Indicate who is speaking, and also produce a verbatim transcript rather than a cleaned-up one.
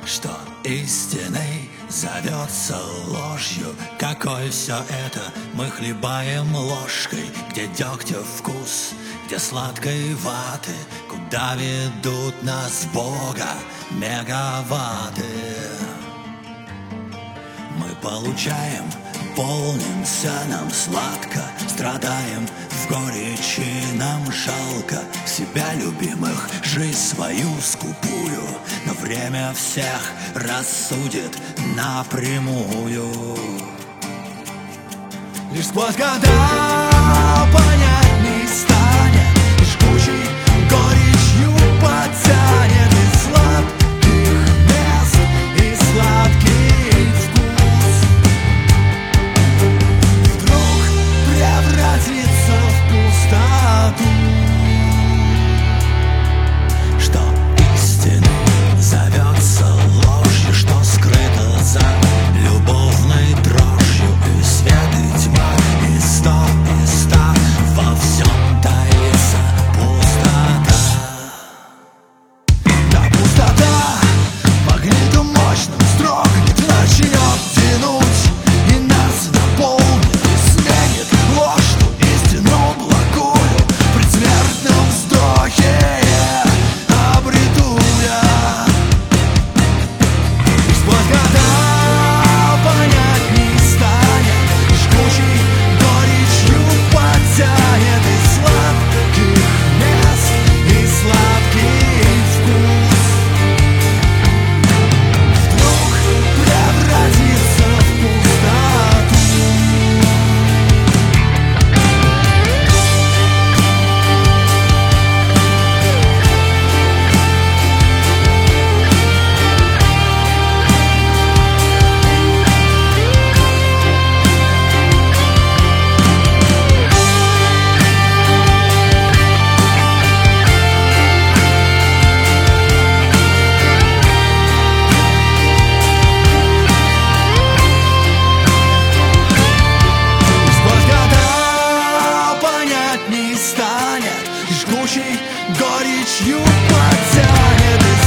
Speaker 1: что истиной зовется ложью. Какое все это мы хлебаем ложкой, где дегтя вкус, где сладкой ваты, куда ведут нас Бога мегаватты. Мы получаем, полнимся, нам сладко, страдаем в горечи, нам жалко себя любимых, жизнь свою скупую, но время всех рассудит напрямую. Лишь сквозь года понятней станет, и жгучей горечью потянет из сладких мест и сладкий вкус вдруг превратится в пустоту, что истиной зовется ложью, что скрыто за любовной дрожью, и свет, и тьма, и сто, и ста, во всем таится пустота. Да, пустота магнитом мощным строгнет, начнет тянуть и нас наполнит, сменит ложь, ту истину благую, в предсмертном вздохе обрету я. И сквозь года понятней станет, жгучей горечью потянет из сладких мест и сладкий вкус вдруг превратится в пустоту. Сквозь года понятней станет, жгучей горечью потянет из